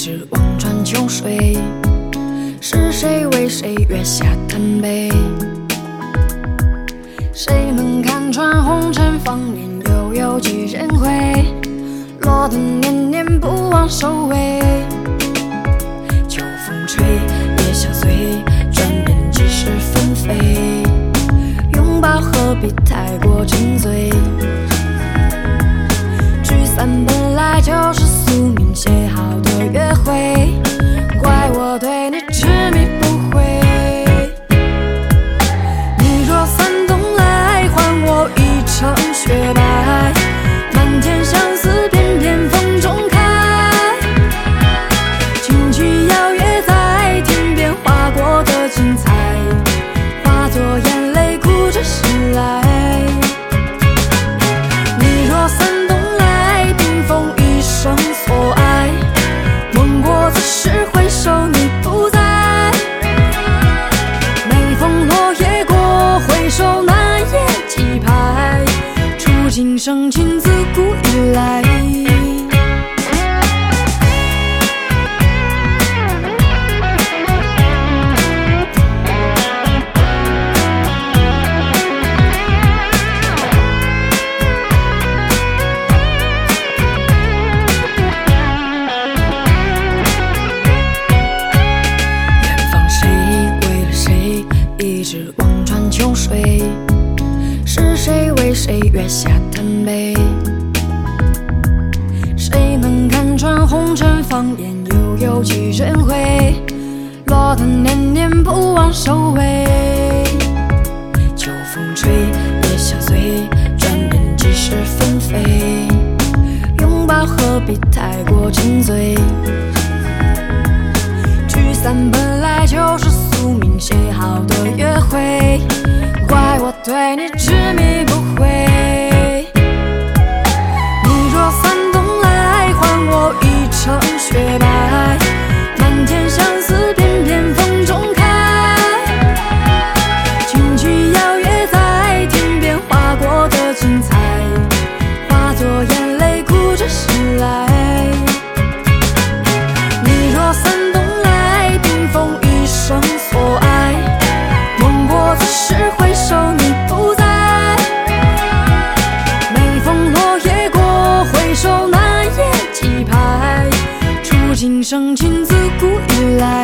直望穿秋水，是谁为谁月下贪杯？谁能看穿红尘芳年，又有几人回？落得念念不忘收尾。秋风吹，夜下醉，转眼即是纷飞。拥抱何必太过沉醉？聚散本来就是宿命写好的约会，怪我对你执迷不悔。你若散东来，还我一程雪白。满天相思，片片风中开。轻曲摇曳在天边划过的精彩，化作眼泪哭着醒来。你若散东来，冰封一生所爱。梦过此时回首你不在，每逢落叶过，回首那夜几拍。触今生情自古以来。一直望穿秋水，是谁为谁月下贪杯？谁能看穿红尘芳颜，又有几人回？落得念念不忘收尾。秋风吹，夜下醉，转眼即是纷飞。拥抱何必太过沉醉？聚散本来就是宿命写好的约会，怪我对你执迷不悔。你若散东来，还我一程雪白。满天相思，片片风中开。轻曲摇曳在天边划过的精彩，化作眼泪哭着醒来。你若散东来，冰封一生所爱。梦过此时回首你不在，每逢落叶过，回首那夜几拍。触今生情自古以来。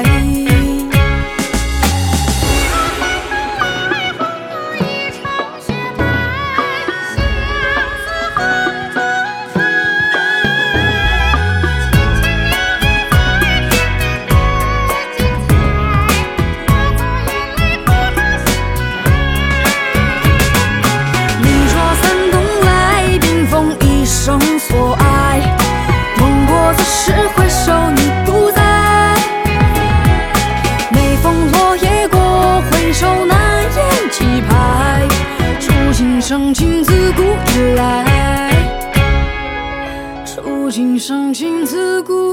所爱，梦过此时回首你不在，每逢落叶过，回首那夜几拍。触今生情自古以来，触今生情自古